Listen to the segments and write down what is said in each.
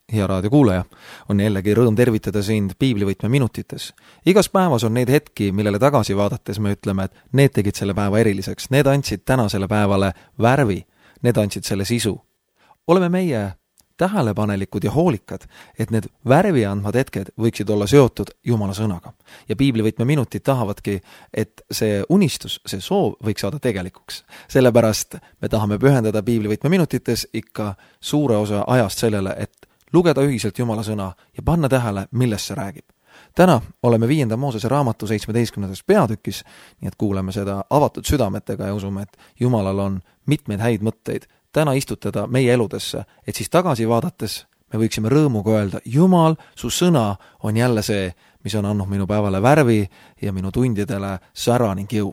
Hea raadiokuulaja, on jällegi rõõm tervitada sind piiblivõtme minutites. Igas päevas on neid hetki, millele tagasi vaadates me ütleme, et need tegid selle päeva eriliseks, need andsid tänasele päevale värvi, need andsid selle sisu. Oleme meie tähelepanelikud ja hoolikad, et need värvi andvad hetked võiksid olla seotud Jumala sõnaga. Ja piiblivõtme minutid tahavadki, et see unistus, see soov võiks saada tegelikuks. Sellepärast me tahame pühendada piiblivõtme minutites ikka suure osa ajast sellele, et lugeda ühiselt Jumala sõna ja panna tähele, millest see räägib. Täna oleme 5. Moosese raamatu 17. peatükis, nii et kuuleme seda avatud südametega ja usume, et Jumalal on mitmeid häid mõtteid täna istutada meie eludesse, et siis tagasi vaadates me võiksime rõõmuga öelda, Jumal, su sõna on jälle see, mis on andnud minu päevale värvi ja minu tundidele sära ning jõu.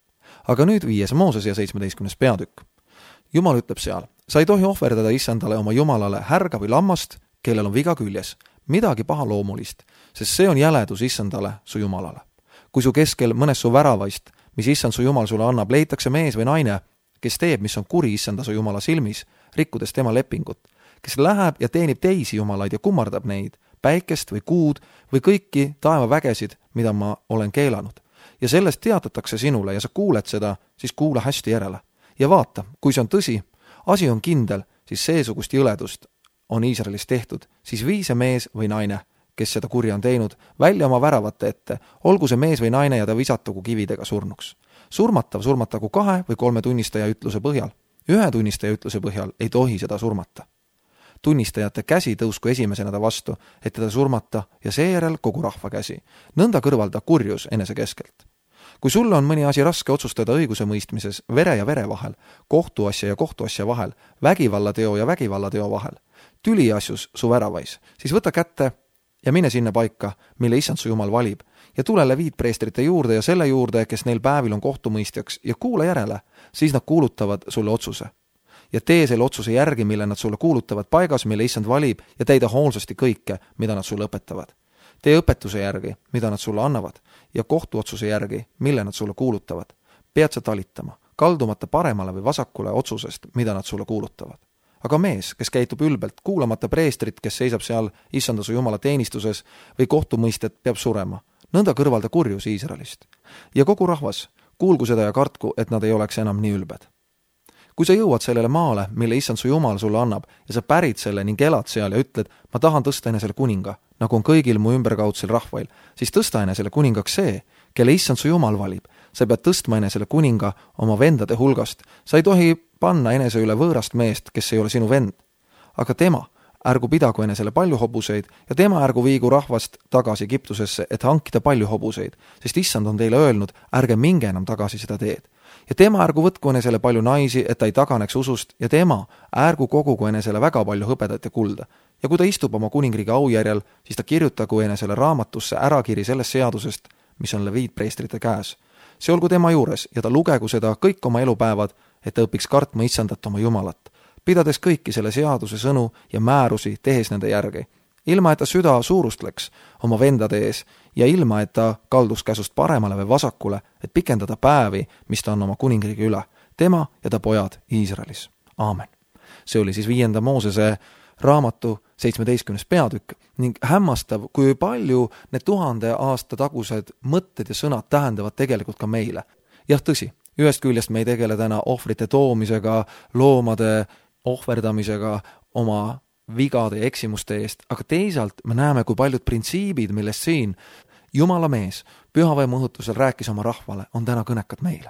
Aga nüüd 5. Moosese ja 17. peatükk. Jumal ütleb seal, sa ei tohi ohverdada issandale oma Jumalale härga või lammast, kellel on viga küljes, midagi pahaloomulist, sest see on jäledus issandale su Jumalale. Kui su keskel mõnes su väravaist, mis issand su Jumal sulle annab, leitakse mees või naine, kes teeb, mis on kuri issanda su Jumala silmis, rikkudes tema lepingut, kes läheb ja teenib teisi jumalaid ja kummardab neid, päikest või kuud või kõiki taevavägesid, mida ma olen keelanud. Ja sellest teatatakse sinule ja sa kuuled seda, siis kuula hästi järele. Ja vaata, kui see on tõsi, asi on kindel, siis seesugust jõledust on Iisraelis tehtud, siis vii see mees või naine, kes seda kurja on teinud, välja oma väravate ette, olgu see mees või naine ja ta visatagu kividega surnuks. Surmatagu 2 või 3 tunnistaja ütluse põhjal. 1 tunnistaja ütluse põhjal ei tohi seda surmata. Tunnistajate käsi tõusku esimesena ta vastu, et teda surmata ja seejärel kogu rahva käsi. Nõnda kõrvalda kurjus enese keskelt. Kui sulle on mõni asi raske otsustada õiguse mõistmises vere ja vere vahel, kohtuasja ja kohtuasja vahel, vägivallateo ja vägivallateo vahel, tüliasjus su väravais, siis võta kätte ja mine sinna paika, mille issand su Jumal valib, ja tule leviitpreestrite juurde ja selle juurde, kes neil päevil on kohtumõistjaks, ja kuula järele, siis nad kuulutavad sulle otsuse. Ja tee selle otsuse järgi, mille nad sulle kuulutavad paigas, mille issand valib, ja täida hoolsasti kõike, mida nad sulle õpetavad. Tee õpetuse järgi, mida nad sulle annavad, ja kohtuotsuse järgi, mille nad sulle kuulutavad. Pead sa talitama, kaldumata paremale või vasakule otsusest, mida nad sulle kuulutavad. Aga mees, kes käitub ülbelt, kuulamata preestrit, kes seisab seal issanda su Jumala teenistuses või kohtumõistjat, peab surema. Nõnda kõrvalda kurjus Iisraelist. Ja kogu rahvas, kuulgu seda ja kartku, et nad ei oleks enam nii ülbed. Kui sa jõuad sellele maale, mille issand su Jumal sulle annab, ja sa pärid selle ning elad seal ja ütled, ma tahan tõsta enesele kuninga, nagu on kõigil mu ümberkaudsel rahvail, siis tõsta enesele kuningaks see, kelle issand su Jumal valib. Sa pead tõstma enesele kuninga oma vendade hulgast. Sa ei tohi panna enese üle võõrast meest, kes ei ole sinu vend. Aga tema ärgu pidagu enesele palju hobuseid ja tema ärgu viigu rahvast tagasi Egiptusesse, et hankida palju hobuseid, sest issand on teile öelnud, ärge minge enam tagasi seda teed. Ja tema ärgu võtku enesele palju naisi, et ta ei taganeks usust, ja tema ärgu kogugu enesele väga palju hõbedat ja kulda. Ja kui ta istub oma kuningriigi aujärjel, siis ta kirjutagu enesele raamatusse ärakiri sellest seadusest, mis on leviitpreestrite käes. See olgu tema juures ja ta lugegu seda kõik oma elupäevad, et ta õpiks kartma issandat oma Jumalat, pidades kõiki selle seaduse sõnu ja määrusi, tehes nende järgi, ilma et ta süda suurustleks oma vendade ees ja ilma et ta kaldus käsust paremale või vasakule, et pikendada päevi, mis ta on oma kuningriigi üle, tema ja ta pojad Iisraelis. Aamen. See oli siis 5. Moosese raamatu 17. peatükk ning hämmastav, kui palju need 1000 aasta tagused mõtted ja sõnad tähendavad tegelikult ka meile. Jah, tõsi, ühest küljest me ei tegele täna ohvrite toomisega, loomade ohverdamisega oma vigade ja eksimuste eest, aga teisalt me näeme, kui paljud printsiibid, millest siin Jumala mees pühavaimu õhutusel rääkis oma rahvale, on täna kõnekad meile.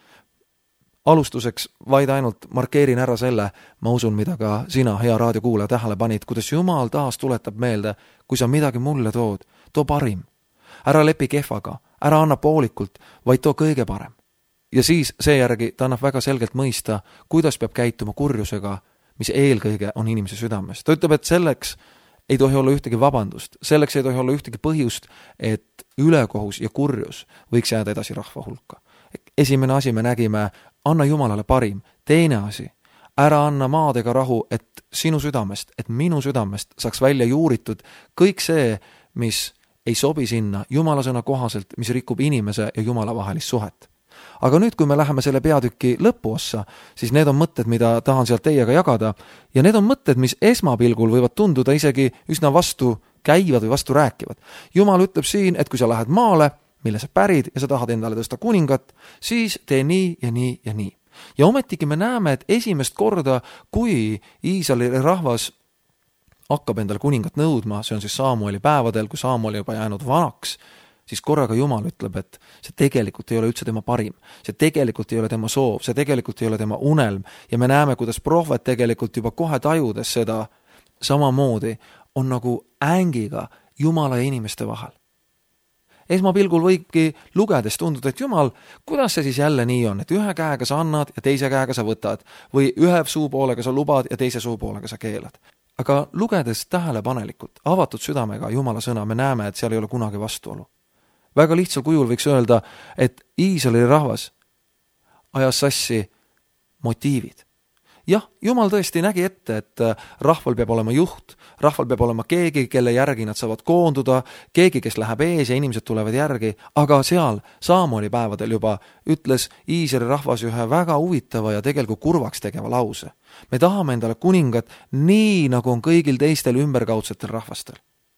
Alustuseks vaid ainult markeerin ära selle, ma usun, mida ka sina, hea raadiokuulaja, tähele panid, kuidas Jumal taas tuletab meelde, kui sa midagi mulle tood, too parim. Ära lepi kehvaga, ära anna poolikult, vaid too kõige parem. Ja siis seejärgi ta annab väga selgelt mõista, kuidas peab käituma kurjusega, mis eelkõige on inimese südames. Ta ütleb, et selleks ei tohi olla ühtegi vabandust, selleks ei tohi olla ühtegi põhjust, et ülekohus ja kurjus võiks jääda edasi rahva hulka. Esimene asi me nägime, anna Jumalale parim. Teine asi, ära anna maadega rahu, et sinu südamest, et minu südamest saaks välja juuritud kõik see, mis ei sobi sinna Jumala sõna kohaselt, mis rikub inimese ja Jumala vahelist suhet. Aga nüüd, kui me läheme selle peatüki lõpuossa, siis need on mõtted, mida tahan sealt teiega jagada ja need on mõtted, mis esmapilgul võivad tunduda isegi üsna vastu käivad või vastu rääkivad. Jumal ütleb siin, et kui sa lähed maale, mille sa pärid ja sa tahad endale tõsta kuningat, siis tee nii ja nii ja nii. Ja ometigi me näeme, et esimest korda, kui Iisraeli rahvas hakkab endale kuningat nõudma, see on siis Saamueli päevadel, kui Saamuel juba jäänud vanaks, siis korraga Jumal ütleb, et see tegelikult ei ole üldse tema parim. See tegelikult ei ole tema soov, see tegelikult ei ole tema unelm ja me näeme, kuidas prohvet tegelikult juba kohe tajudes seda samamoodi on nagu ängiga Jumala ja inimeste vahel. Esmapilgul võibki lugedes tunduda, et Jumal, kuidas see siis jälle nii on, et ühe käega sa annad ja teise käega sa võtad või ühe suupoolega sa lubad ja teise suupoolega sa keelad. Aga lugedes tähelepanelikult, avatud südamega Jumala sõna, me näeme, et seal ei ole kunagi vastuolu. Väga lihtsal kujul võiks öelda, et Iisraeli rahvas ajas sassi motiivid. Jah, Jumal tõesti nägi ette, et rahval peab olema juht, rahval peab olema keegi, kelle järgi nad saavad koonduda, keegi, kes läheb ees ja inimesed tulevad järgi, aga seal Saamueli päevadel juba ütles Iisraeli rahvas ühe väga huvitava ja tegelikult kurvaks tegeva lause. Me tahame endale kuningat nii, nagu on kõigil teistel ümberkaudsetel rahvastel.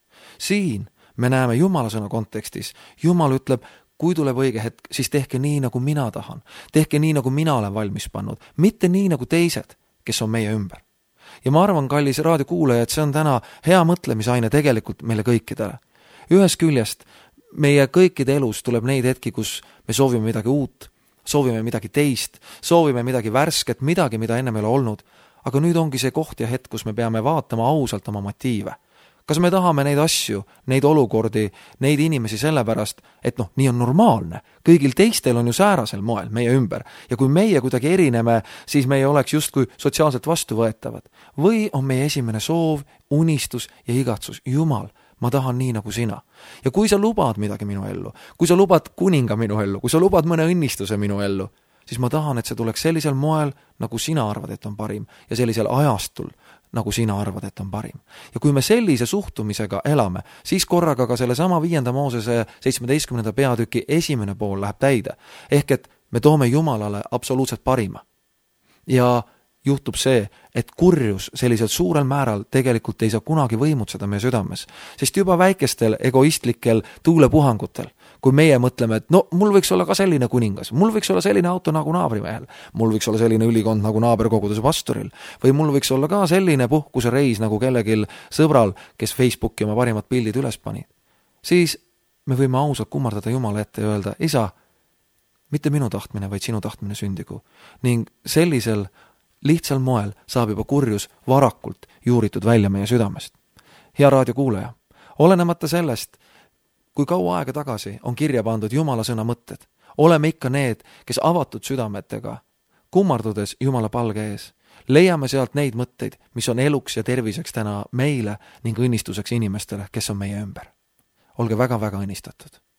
Siin me näeme Jumala sõna kontekstis. Jumal ütleb, kui tuleb õige hetk, siis tehke nii, nagu mina tahan. Tehke nii, nagu mina olen valmis pannud. Mitte nii, nagu teised, kes on meie ümber. Ja ma arvan, kallis raadiokuulaja, et see on täna hea mõtlemisaine tegelikult meile kõikidele. Ühest küljest meie kõikide elus tuleb neid hetki, kus me soovime midagi uut, soovime midagi teist, soovime midagi värsket, midagi, mida enne meil olnud. Aga nüüd ongi see koht ja hetk, kus me peame vaatama ausalt oma motiive. Kas me tahame neid asju, neid olukordi, neid inimesi sellepärast, et nii on normaalne. Kõigil teistel on ju säärasel moel meie ümber. Ja kui meie kuidagi erineme, siis meie oleks justkui sotsiaalselt vastuvõetavad. Või on meie esimene soov, unistus ja igatsus. Jumal, ma tahan nii nagu sina. Ja kui sa lubad midagi minu ellu, kui sa lubad kuninga minu ellu, kui sa lubad mõne õnnistuse minu ellu, siis ma tahan, et see tuleks sellisel moel, nagu sina arvad, et on parim. Ja sellisel ajastul, nagu sina arvad, et on parim. Ja kui me sellise suhtumisega elame, siis korraga ka selle sama 5. Moosese 17. peatüki esimene pool läheb täide. Ehk et me toome Jumalale absoluutselt parima. Ja juhtub see, et kurjus sellisel suurel määral tegelikult ei saa kunagi võimutseda meie südames. Sest juba väikestel egoistlikel tuulepuhangutel, kui meie mõtleme, et mul võiks olla ka selline kuningas, mul võiks olla selline auto nagu naabrimehel, mul võiks olla selline ülikond nagu naaberkoguduse pastoril, või mul võiks olla ka selline puhkusereis nagu kellegil sõbral, kes Facebooki oma parimad pildid üles pani. Siis me võime ausalt kummardada Jumala ette ja öelda, isa, mitte minu tahtmine, vaid sinu tahtmine sündigu. Ning sellisel lihtsal moel saab juba kurjus varakult juuritud välja meie südamest. Hea raadiokuulaja, olenemata sellest, kui kaua aega tagasi on kirja pandud Jumala sõna mõtted, oleme ikka need, kes avatud südametega, kummardudes Jumala palge ees, leiame sealt neid mõtteid, mis on eluks ja terviseks täna meile ning õnnistuseks inimestele, kes on meie ümber. Olge väga-väga õnnistatud.